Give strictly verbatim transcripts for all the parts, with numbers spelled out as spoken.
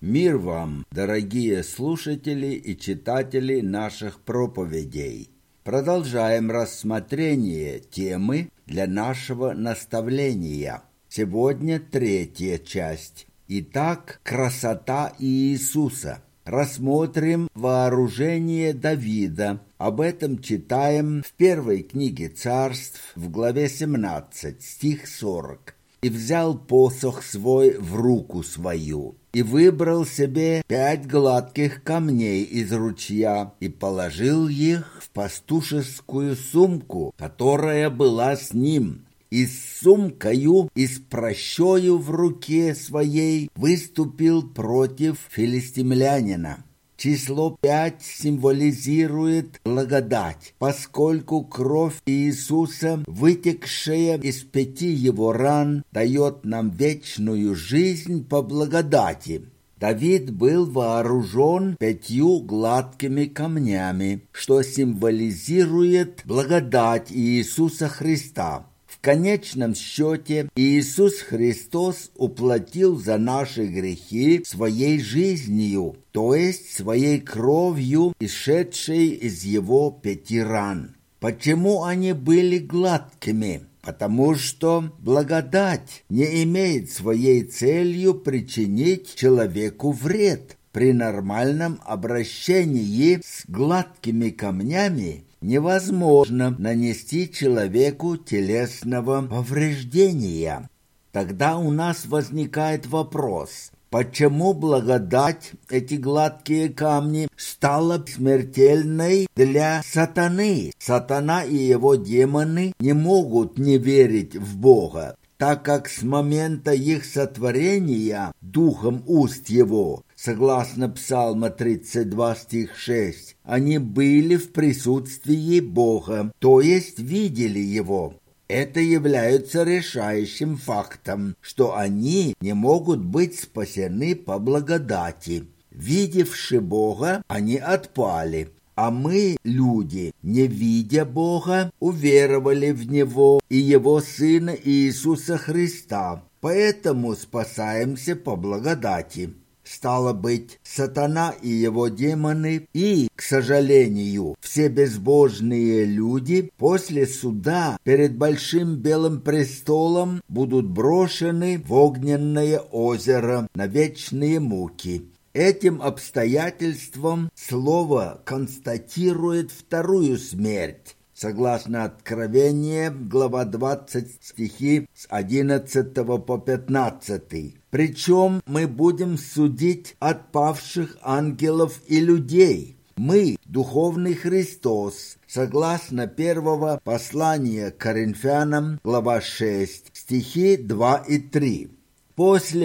Мир вам, дорогие слушатели и читатели наших проповедей. Продолжаем рассмотрение темы для нашего наставления. Сегодня третья часть. Итак, красота Иисуса. Рассмотрим вооружение Давида. Об этом читаем в первой книге Царств, в главе семнадцать, стих сорок. «И взял посох свой в руку свою, и выбрал себе пять гладких камней из ручья, и положил их в пастушескую сумку, которая была с ним, и с сумкою, и с пращою в руке своей выступил против филистимлянина». Число пять символизирует благодать, поскольку кровь Иисуса, вытекшая из пяти его ран, дает нам вечную жизнь по благодати. Давид был вооружен пятью гладкими камнями, что символизирует благодать Иисуса Христа. В конечном счете Иисус Христос уплатил за наши грехи своей жизнью, то есть своей кровью, исшедшей из его пяти ран. Почему они были гладкими? Потому что благодать не имеет своей целью причинить человеку вред. При нормальном обращении с гладкими камнями невозможно нанести человеку телесного повреждения. Тогда у нас возникает вопрос: почему благодать, эти гладкие камни, стала смертельной для сатаны? Сатана и его демоны не могут не верить в Бога, так как с момента их сотворения духом уст его, согласно Псалма тридцать два, стих шесть, они были в присутствии Бога, то есть видели Его. Это является решающим фактом, что они не могут быть спасены по благодати. Видевши Бога, они отпали. А мы, люди, не видя Бога, уверовали в Него и Его Сына Иисуса Христа, поэтому спасаемся по благодати. Стало быть, сатана и его демоны и, к сожалению, все безбожные люди после суда перед большим белым престолом будут брошены в огненное озеро на вечные муки. Этим обстоятельством слово констатирует вторую смерть. Согласно Откровению, глава двадцать, стихи с одиннадцатого по пятнадцатый. Причем мы будем судить отпавших ангелов и людей. Мы, духовный Христос, согласно первого послания к Коринфянам, глава шесть, стихи два и три. После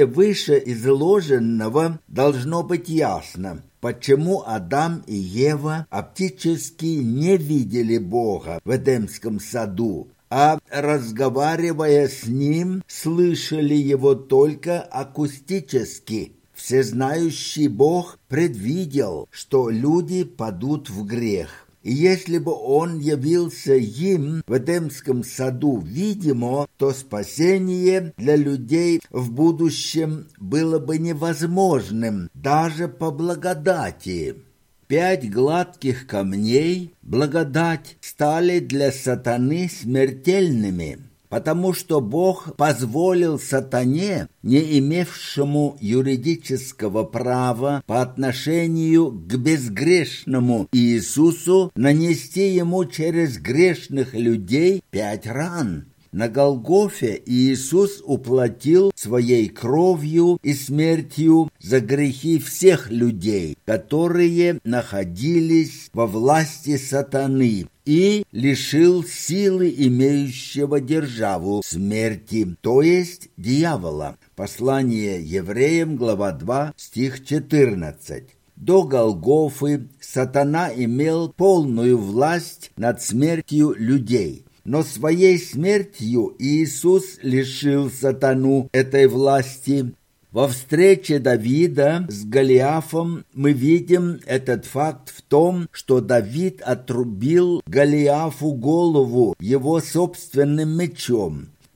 вышеизложенного должно быть ясно, почему Адам и Ева оптически не видели Бога в Эдемском саду, а, разговаривая с Ним, слышали Его только акустически. Всезнающий Бог предвидел, что люди падут в грех. И если бы Он явился им в Эдемском саду видимо, то спасение для людей в будущем было бы невозможным даже по благодати. Пять гладких камней, благодать, стали для сатаны смертельными, потому что Бог позволил сатане, не имевшему юридического права по отношению к безгрешному Иисусу, нанести ему через грешных людей пять ран. На Голгофе Иисус уплатил своей кровью и смертью за грехи всех людей, которые находились во власти сатаны, и лишил силы имеющего державу смерти, то есть дьявола. Послание евреям, глава два, стих четырнадцать. До Голгофы сатана имел полную власть над смертью людей. Но своей смертью Иисус лишил сатану этой власти. Во встрече Давида с Голиафом мы видим этот факт в том, что Давид отрубил Голиафу голову его собственным мечом.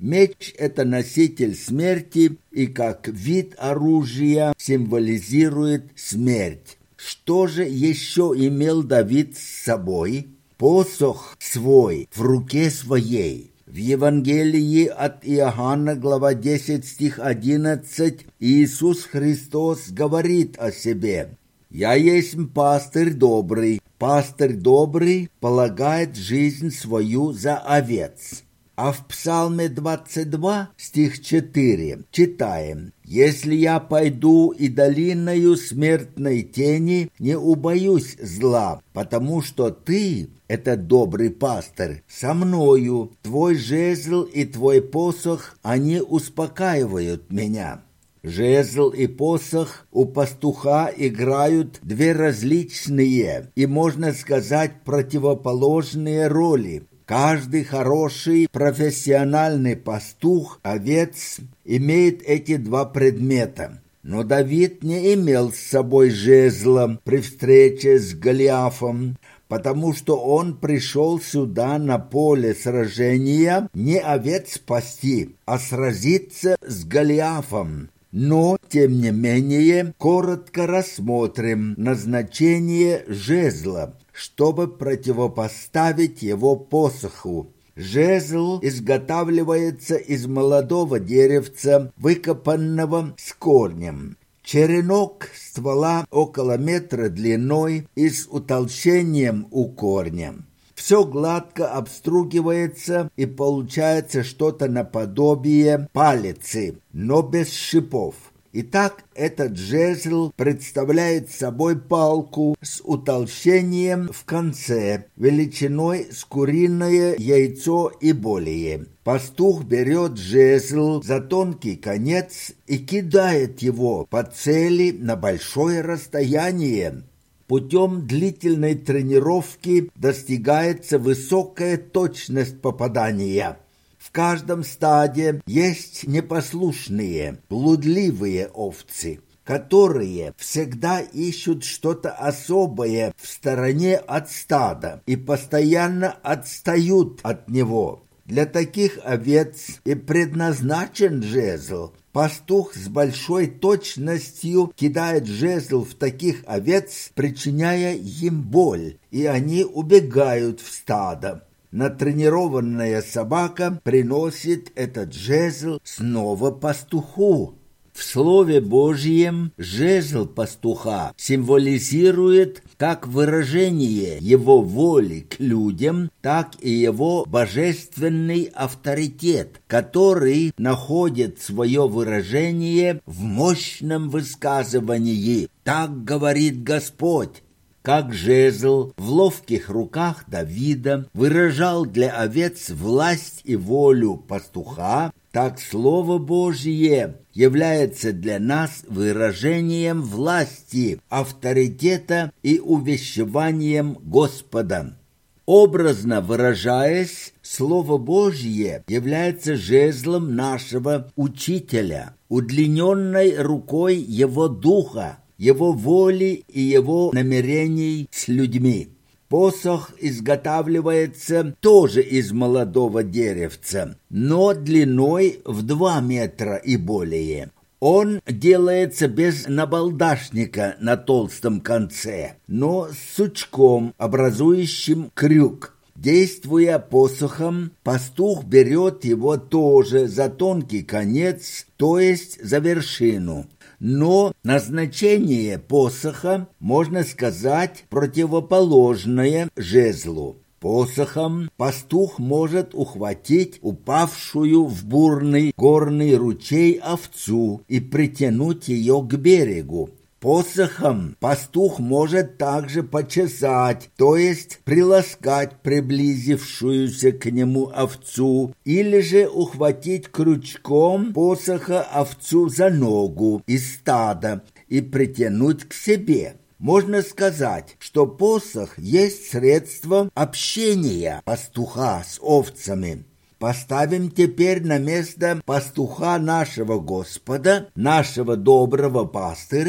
Меч – это носитель смерти и как вид оружия символизирует смерть. Что же еще имел Давид с собой? Посох свой в руке своей. В Евангелии от Иоанна, глава десять, стих одиннадцать, Иисус Христос говорит о себе: «Я есть пастырь добрый, пастырь добрый полагает жизнь свою за овец». А в Псалме двадцать два, стих четыре, читаем: «Если я пойду и долиною смертной тени, не убоюсь зла, потому что ты, этот добрый пастырь, со мною, твой жезл и твой посох, они успокаивают меня». Жезл и посох у пастуха играют две различные и, можно сказать, противоположные роли. Каждый хороший профессиональный пастух овец имеет эти два предмета. Но Давид не имел с собой жезла при встрече с Голиафом, потому что он пришел сюда на поле сражения не овец пасти, а сразиться с Голиафом. Но, тем не менее, коротко рассмотрим назначение жезла, чтобы противопоставить его посоху. Жезл изготавливается из молодого деревца, выкопанного с корнем. Черенок ствола около метра длиной и с утолщением у корня. Все гладко обстругивается и получается что-то наподобие палицы, но без шипов. Итак, этот жезл представляет собой палку с утолщением в конце, величиной с куриное яйцо и более. Пастух берет жезл за тонкий конец и кидает его по цели на большое расстояние. Путем длительной тренировки достигается высокая точность попадания. В каждом стаде есть непослушные, блудливые овцы, которые всегда ищут что-то особое в стороне от стада и постоянно отстают от него. Для таких овец и предназначен жезл. Пастух с большой точностью кидает жезл в таких овец, причиняя им боль, и они убегают в стадо. Натренированная собака приносит этот жезл снова пастуху. В Слове Божьем жезл пастуха символизирует как выражение его воли к людям, так и его божественный авторитет, который находит свое выражение в мощном высказывании «Так говорит Господь». Как жезл в ловких руках Давида выражал для овец власть и волю пастуха, так Слово Божье является для нас выражением власти, авторитета и увещеванием Господа. Образно выражаясь, Слово Божье является жезлом нашего Учителя, удлиненной рукой Его Духа, Его воли и Его намерений с людьми. Посох изготавливается тоже из молодого деревца, но длиной в два метра и более. Он делается без набалдашника на толстом конце, но с сучком, образующим крюк. Действуя посохом, пастух берет его тоже за тонкий конец, то есть за вершину. Но назначение посоха, можно сказать, противоположное жезлу. Посохом пастух может ухватить упавшую в бурный горный ручей овцу и притянуть ее к берегу. Посохом пастух может также почесать, то есть приласкать приблизившуюся к нему овцу, или же ухватить крючком посоха овцу за ногу из стада и притянуть к себе. Можно сказать, что посох есть средство общения пастуха с овцами. Поставим теперь на место пастуха нашего Господа, нашего доброго пастыря,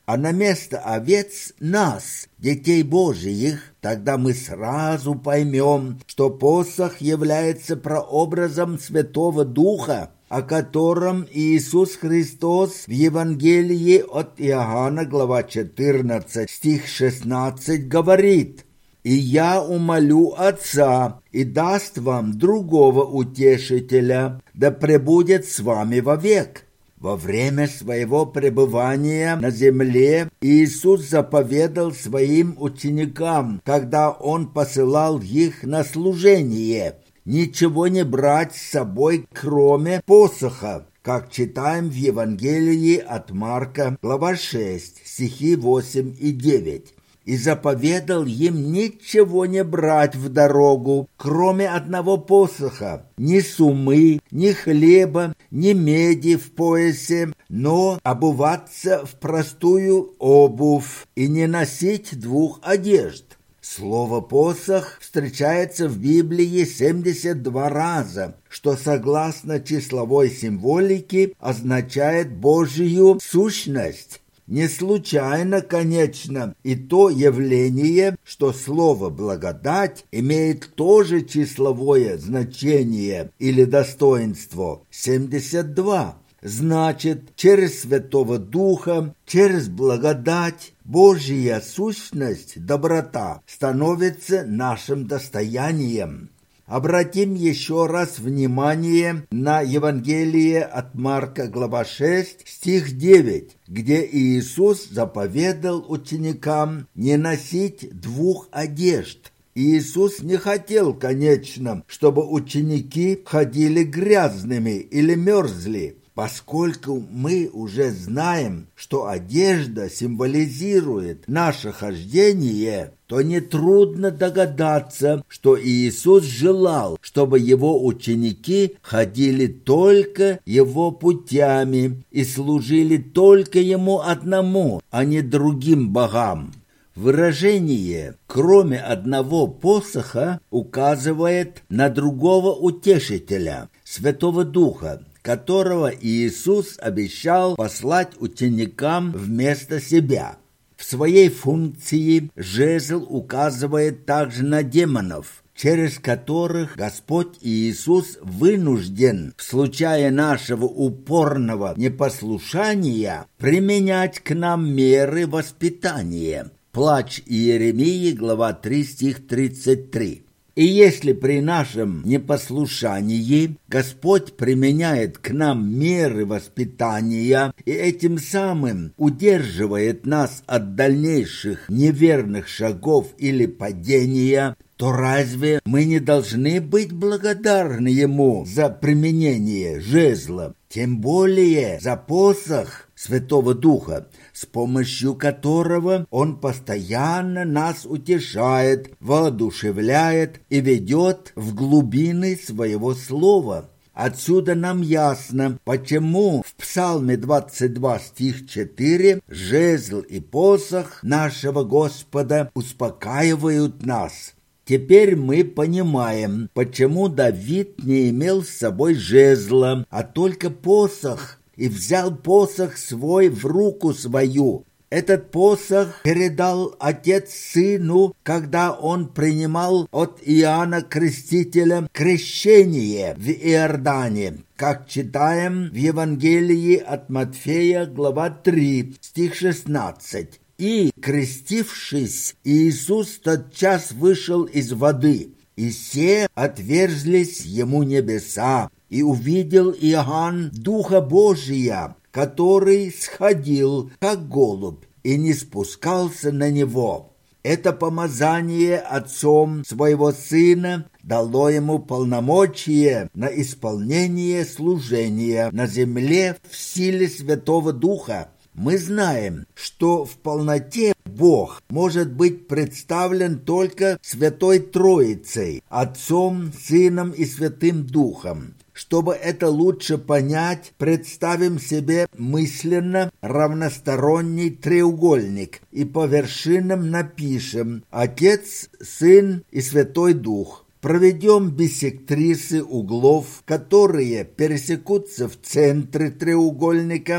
а на место овец нас, детей Божиих, тогда мы сразу поймем, что посох является прообразом Святого Духа, о котором Иисус Христос в Евангелии от Иоанна, глава четырнадцать, стих шестнадцать, говорит: «И я умолю Отца, и даст вам другого утешителя, да пребудет с вами вовек». Во время своего пребывания на земле Иисус заповедал своим ученикам, когда Он посылал их на служение, ничего не брать с собой, кроме посоха, как читаем в Евангелии от Марка, глава шесть, стихи восемь и девять. И заповедал им ничего не брать в дорогу, кроме одного посоха, ни сумы, ни хлеба, ни меди в поясе, но обуваться в простую обувь и не носить двух одежд. Слово «посох» встречается в Библии семьдесят два раза, что, согласно числовой символике, означает Божию сущность. Не случайно, конечно, и то явление, что слово «благодать» имеет тоже числовое значение или достоинство – семьдесят два. Значит, через Святого Духа, через благодать, Божья сущность, доброта становится нашим достоянием. Обратим еще раз внимание на Евангелие от Марка, глава шесть, стих девять, где Иисус заповедал ученикам не носить двух одежд. Иисус не хотел, конечно, чтобы ученики ходили грязными или мерзли. Поскольку мы уже знаем, что одежда символизирует наше хождение, то нетрудно догадаться, что Иисус желал, чтобы его ученики ходили только его путями и служили только ему одному, а не другим богам. Выражение «кроме одного посоха» указывает на другого утешителя, Святого Духа, которого Иисус обещал послать ученикам вместо себя. В своей функции жезл указывает также на демонов, через которых Господь Иисус вынужден в случае нашего упорного непослушания применять к нам меры воспитания. Плач Иеремии, глава три, стих тридцать три. И если при нашем непослушании Господь применяет к нам меры воспитания и этим самым удерживает нас от дальнейших неверных шагов или падения, то разве мы не должны быть благодарны Ему за применение жезла, тем более за посох Святого Духа, с помощью которого Он постоянно нас утешает, воодушевляет и ведет в глубины Своего Слова. Отсюда нам ясно, почему в Псалме двадцать два, стих четыре, жезл и посох нашего Господа успокаивают нас. Теперь мы понимаем, почему Давид не имел с собой жезла, а только посох, и взял посох свой в руку свою. Этот посох передал отец сыну, когда он принимал от Иоанна Крестителя крещение в Иордане, как читаем в Евангелии от Матфея, глава три, стих шестнадцать. И, крестившись, Иисус тотчас вышел из воды, и се отверзлись ему небеса, и увидел Иоанн Духа Божия, который сходил, как голубь, и не спускался на него. Это помазание отцом своего сына дало ему полномочия на исполнение служения на земле в силе Святого Духа. Мы знаем, что в полноте Бог может быть представлен только Святой Троицей, Отцом, Сыном и Святым Духом. Чтобы это лучше понять, представим себе мысленно равносторонний треугольник и по вершинам напишем «Отец, Сын и Святой Дух». Проведем биссектрисы углов, которые пересекутся в центре треугольника.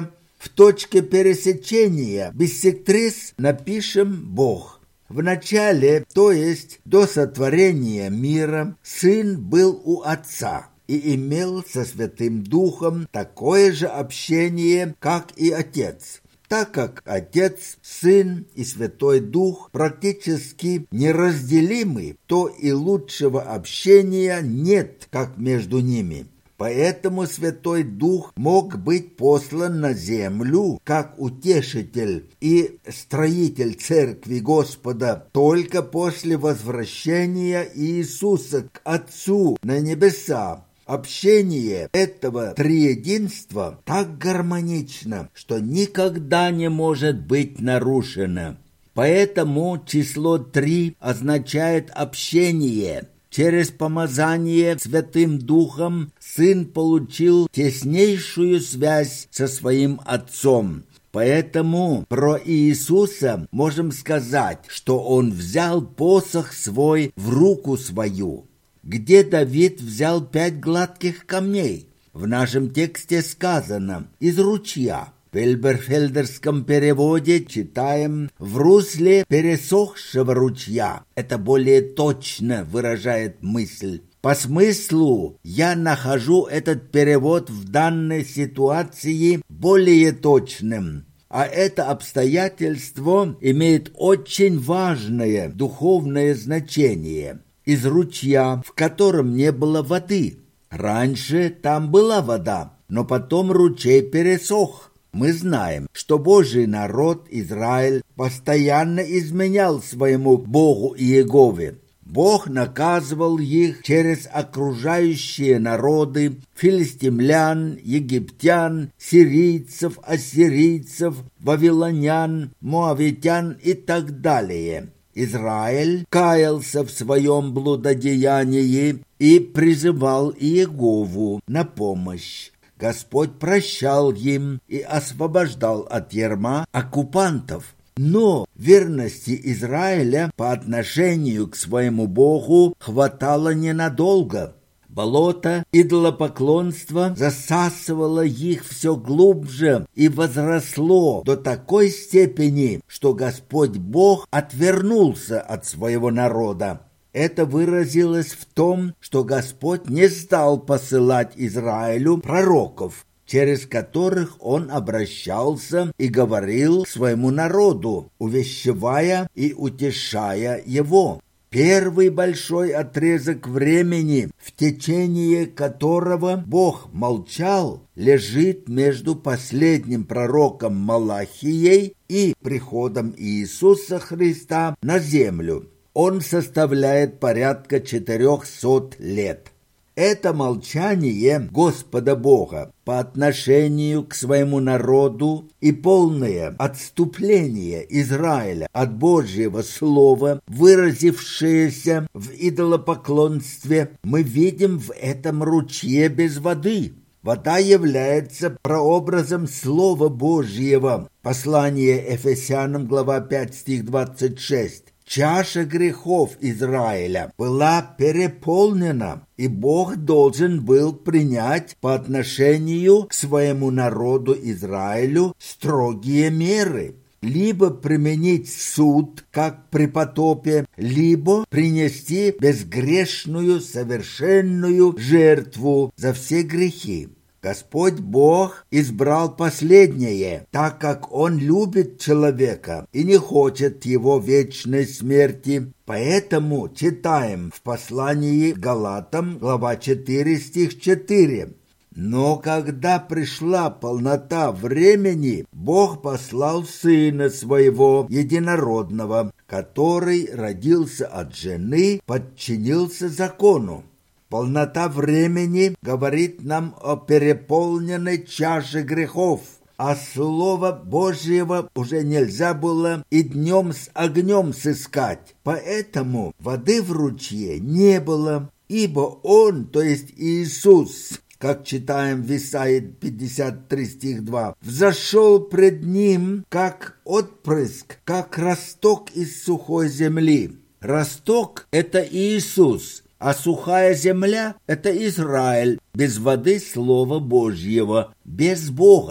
В точке пересечения биссектрис напишем «Бог». В начале, то есть до сотворения мира, Сын был у Отца и имел со Святым Духом такое же общение, как и Отец. Так как Отец, Сын и Святой Дух практически неразделимы, то и лучшего общения нет, как между ними. Поэтому Святой Дух мог быть послан на землю как утешитель и строитель Церкви Господа только после возвращения Иисуса к Отцу на небеса. Общение этого триединства так гармонично, что никогда не может быть нарушено. Поэтому число три означает общение. Через помазание Святым Духом Сын получил теснейшую связь со Своим Отцом. Поэтому про Иисуса можем сказать, что Он взял посох свой в руку свою. Где Давид взял пять гладких камней? В нашем тексте сказано «из ручья». В Эльберфельдерском переводе читаем «в русле пересохшего ручья». Это более точно выражает мысль. По смыслу я нахожу этот перевод в данной ситуации более точным. А это обстоятельство имеет очень важное духовное значение. Из ручья, в котором не было воды. Раньше там была вода, но потом ручей пересох. Мы знаем, что Божий народ Израиль постоянно изменял своему Богу Иегове. Бог наказывал их через окружающие народы, филистимлян, египтян, сирийцев, ассирийцев, вавилонян, моавитян и так далее. Израиль каялся в своем блудодеянии и призывал Иегову на помощь. Господь прощал им и освобождал от ярма оккупантов. Но верности Израиля по отношению к своему Богу хватало ненадолго. Болото идолопоклонства засасывало их все глубже и возросло до такой степени, что Господь Бог отвернулся от своего народа. Это выразилось в том, что Господь не стал посылать Израилю пророков, через которых Он обращался и говорил своему народу, увещевая и утешая его. Первый большой отрезок времени, в течение которого Бог молчал, лежит между последним пророком Малахией и приходом Иисуса Христа на землю. Он составляет порядка четырехсот лет. Это молчание Господа Бога по отношению к своему народу и полное отступление Израиля от Божьего Слова, выразившееся в идолопоклонстве, мы видим в этом ручье без воды. Вода является прообразом Слова Божьего. Послание Ефесянам, глава пять, стих двадцать шесть. Чаша грехов Израиля была переполнена, и Бог должен был принять по отношению к своему народу Израилю строгие меры. Либо применить суд, как при потопе, либо принести безгрешную, совершенную жертву за все грехи. Господь Бог избрал последнее, так как Он любит человека и не хочет его вечной смерти. Поэтому читаем в послании к Галатам, глава четыре, стих четыре. «Но когда пришла полнота времени, Бог послал Сына Своего Единородного, который родился от жены, подчинился закону». Полнота времени говорит нам о переполненной чаше грехов, а Слова Божьего уже нельзя было и днем с огнем сыскать. Поэтому воды в ручье не было, ибо Он, то есть Иисус, как читаем в Исаии пятьдесят три, стих два, взошел пред Ним, как отпрыск, как росток из сухой земли. Росток – это Иисус. А сухая земля – это Израиль, без воды Слова Божьего, без Бога.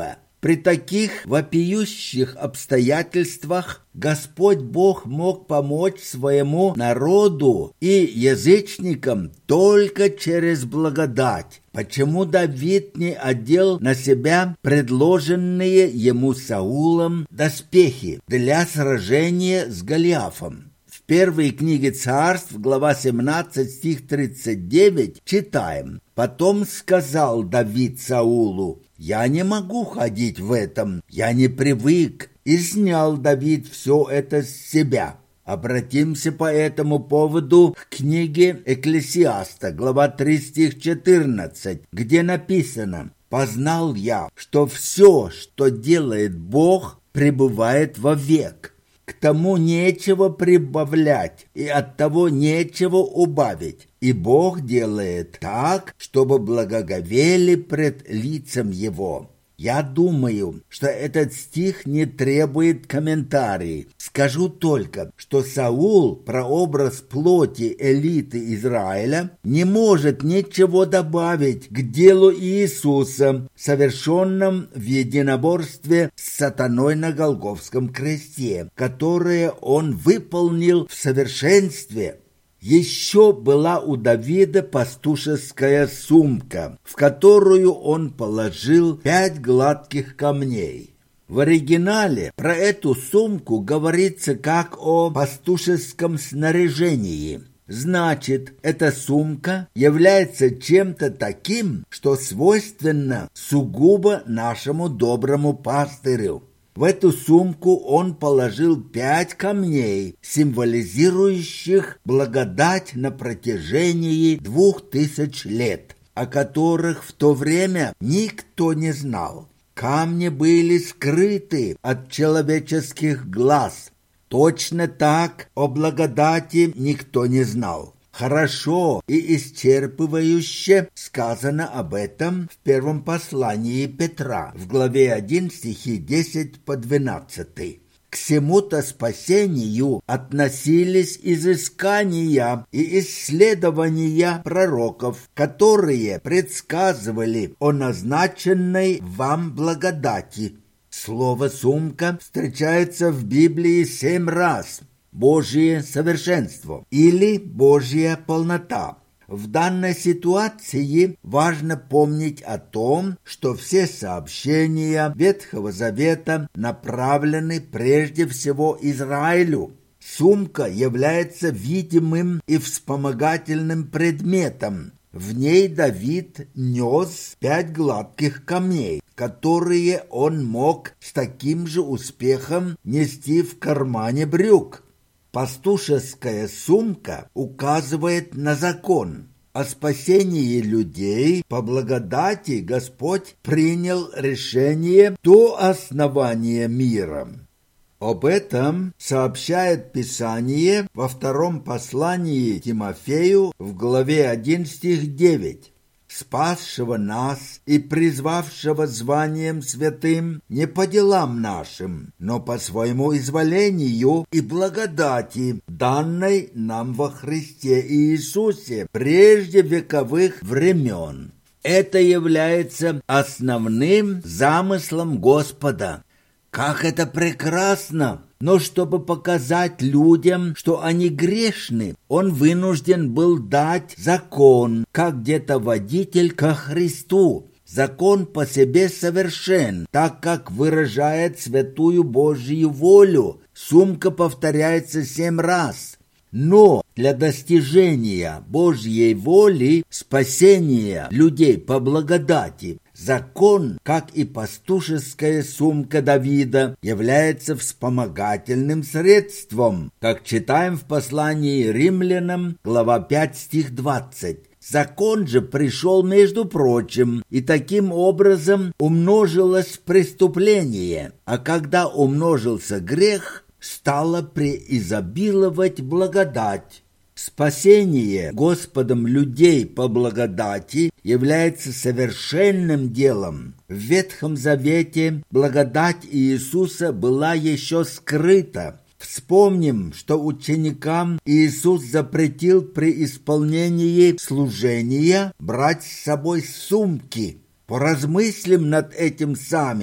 При таких вопиющих обстоятельствах Господь Бог мог помочь своему народу и язычникам только через благодать. Почему Давид не одел на себя предложенные ему Саулом доспехи для сражения с Голиафом? В первой книге Царств, глава семнадцать, стих тридцать девять, читаем: «Потом сказал Давид Саулу: я не могу ходить в этом, я не привык». И снял Давид все это с себя. Обратимся по этому поводу к книге Экклесиаста, глава три, стих четырнадцать, где написано: «Познал я, что все, что делает Бог, пребывает вовек. К тому нечего прибавлять, и от того нечего убавить. И Бог делает так, чтобы благоговели пред лицем Его». Я думаю, что этот стих не требует комментариев. Скажу только, что Саул, прообраз плоти элиты Израиля, не может ничего добавить к делу Иисуса, совершенном в единоборстве с сатаной на Голгофском кресте, которое он выполнил в совершенстве. Еще была у Давида пастушеская сумка, в которую он положил пять гладких камней. В оригинале про эту сумку говорится как о пастушеском снаряжении. Значит, эта сумка является чем-то таким, что свойственно сугубо нашему доброму пастырю. В эту сумку он положил пять камней, символизирующих благодать на протяжении двух тысяч лет, о которых в то время никто не знал. Камни были скрыты от человеческих глаз. Точно так о благодати никто не знал. Хорошо и исчерпывающе сказано об этом в первом послании Петра, в главе один, стихи десять по двенадцать. К сему-то спасению относились изыскания и исследования пророков, которые предсказывали о назначенной вам благодати. Слово «сумка» встречается в Библии семь раз. Божье совершенство или Божья полнота. В данной ситуации важно помнить о том, что все сообщения Ветхого Завета направлены прежде всего Израилю. Сумка является видимым и вспомогательным предметом. В ней Давид нес пять гладких камней, которые он мог с таким же успехом нести в кармане брюк. Пастушеская сумка указывает на закон. О спасении людей по благодати Господь принял решение до основания мира. Об этом сообщает Писание во втором послании Тимофею в главе один, стих девять. «Спасшего нас и призвавшего званием святым не по делам нашим, но по своему изволению и благодати, данной нам во Христе Иисусе прежде вековых времен». Это является основным замыслом Господа. Как это прекрасно! Но чтобы показать людям, что они грешны, он вынужден был дать закон, как где-то водитель ко Христу. Закон по себе совершен, так как выражает святую Божью волю. Сумка повторяется семь раз. Но для достижения Божьей воли, спасения людей по благодати, закон, как и пастушеская сумка Давида, является вспомогательным средством, как читаем в послании Римлянам, глава пять, стих двадцать. Закон же пришел, между прочим, и таким образом умножилось преступление, а когда умножился грех, стала преизобиловать благодать. Спасение Господом людей по благодати является совершенным делом. В Ветхом Завете благодать Иисуса была еще скрыта. Вспомним, что ученикам Иисус запретил при исполнении служения брать с собой сумки. Поразмыслим над этим сами.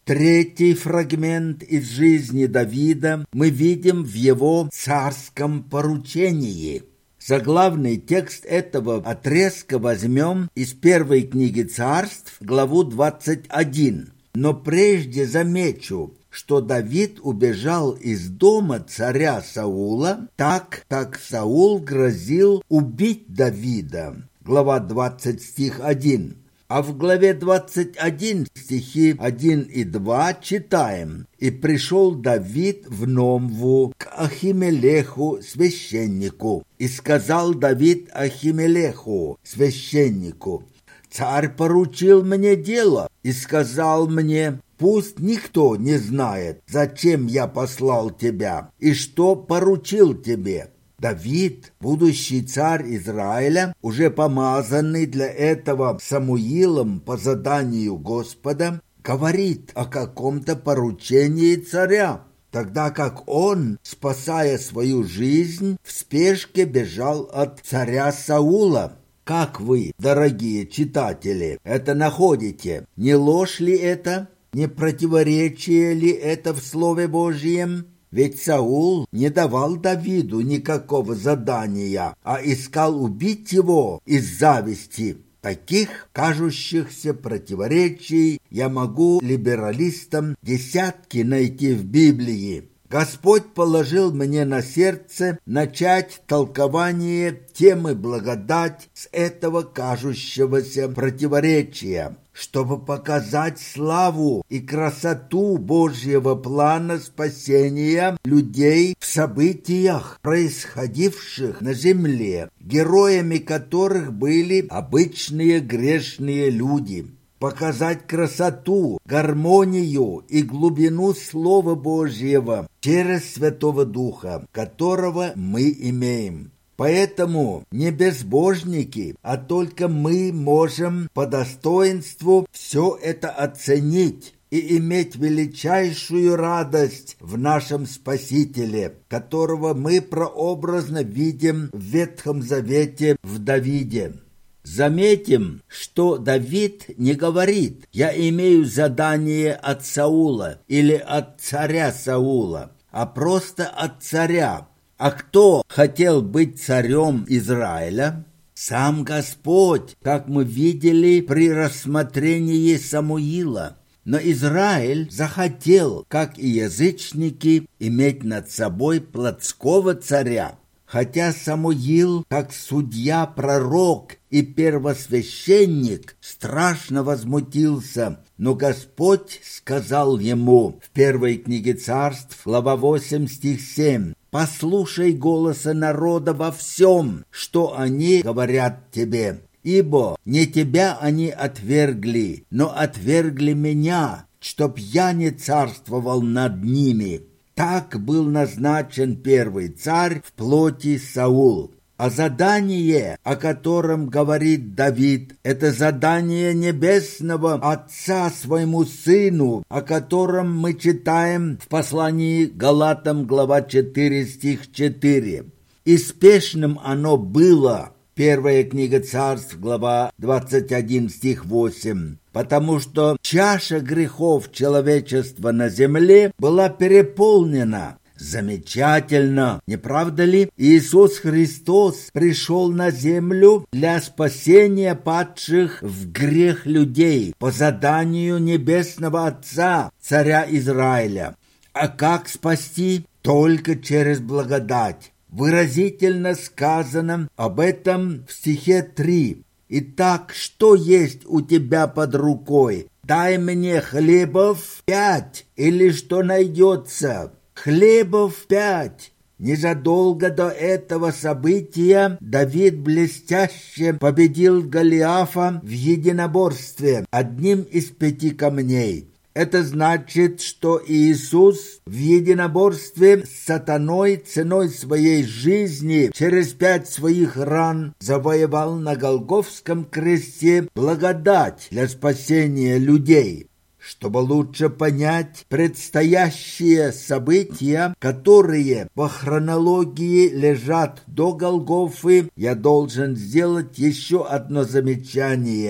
Третий фрагмент из жизни Давида мы видим в его царском поручении. Заглавный текст этого отрезка возьмем из первой книги Царств, главу двадцать один. Но прежде замечу, что Давид убежал из дома царя Саула, так как Саул грозил убить Давида. Глава двадцать, стих один. А в главе двадцать один, стихи один и два читаем: «И пришел Давид в Номву к Ахимелеху, священнику, и сказал Давид Ахимелеху, священнику: царь поручил мне дело и сказал мне: пусть никто не знает, зачем я послал тебя и что поручил тебе». Давид, будущий царь Израиля, уже помазанный для этого Самуилом по заданию Господа, говорит о каком-то поручении царя, тогда как он, спасая свою жизнь, в спешке бежал от царя Саула. Как вы, дорогие читатели, это находите? Не ложь ли это? Не противоречие ли это в Слове Божьем? Ведь Саул не давал Давиду никакого задания, а искал убить его из зависти. Таких кажущихся противоречий я могу либералистам десятки найти в Библии. Господь положил мне на сердце начать толкование темы благодать с этого кажущегося противоречия, чтобы показать славу и красоту Божьего плана спасения людей в событиях, происходивших на земле, героями которых были обычные грешные люди. Показать красоту, гармонию и глубину Слова Божьего через Святого Духа, которого мы имеем. Поэтому не безбожники, а только мы можем по достоинству все это оценить и иметь величайшую радость в нашем Спасителе, которого мы прообразно видим в Ветхом Завете в Давиде. Заметим, что Давид не говорит: «Я имею задание от Саула» или «от царя Саула», а просто «от царя». А кто хотел быть царем Израиля? Сам Господь, как мы видели при рассмотрении Самуила. Но Израиль захотел, как и язычники, иметь над собой плотского царя. Хотя Самуил, как судья, пророк и первосвященник, страшно возмутился, но Господь сказал ему в первой книге Царств, глава восемь, стих семь: «Послушай голоса народа во всем, что они говорят тебе, ибо не тебя они отвергли, но отвергли меня, чтоб я не царствовал над ними». Так был назначен первый царь в плоти Саул. А задание, о котором говорит Давид, это задание небесного Отца своему Сыну, о котором мы читаем в послании Галатам, глава четыре, стих четыре. И спешным оно было. Первая книга Царств, глава двадцать один, стих восемь. Потому что чаша грехов человечества на земле была переполнена. Замечательно, не правда ли? Иисус Христос пришел на землю для спасения падших в грех людей по заданию Небесного Отца, царя Израиля. А как спасти? Только через благодать. Выразительно сказано об этом в стихе три. «Итак, что есть у тебя под рукой? Дай мне хлебов пять, или что найдется?» Хлебов пять. Незадолго до этого события Давид блестяще победил Голиафа в единоборстве одним из пяти камней. Это значит, что Иисус в единоборстве с сатаной ценой своей жизни через пять своих ран завоевал на Голгофском кресте благодать для спасения людей. Чтобы лучше понять предстоящие события, которые по хронологии лежат до Голгофы, я должен сделать еще одно замечание.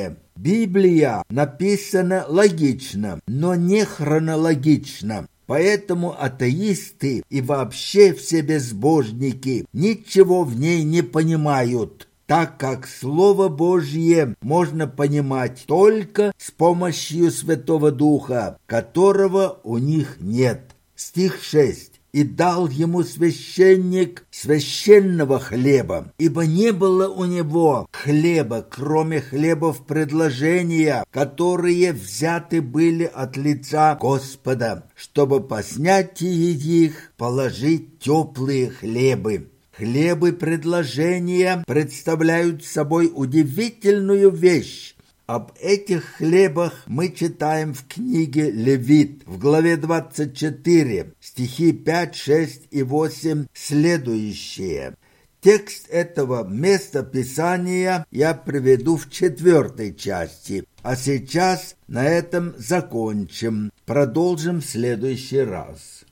Библия написана логично, но не хронологично. Поэтому атеисты и вообще все безбожники ничего в ней не понимают, так как Слово Божье можно понимать только с помощью Святого Духа, которого у них нет. Стих шесть. «И дал ему священник священного хлеба, ибо не было у него хлеба, кроме хлебов предложения, которые взяты были от лица Господа, чтобы по снятии их положить теплые хлебы». Хлебы предложения представляют собой удивительную вещь. Об этих хлебах мы читаем в книге Левит в главе двадцать четыре, стихи пять, шесть и восемь следующие. Текст этого места Писания я приведу в четвертой части, а сейчас на этом закончим. Продолжим в следующий раз.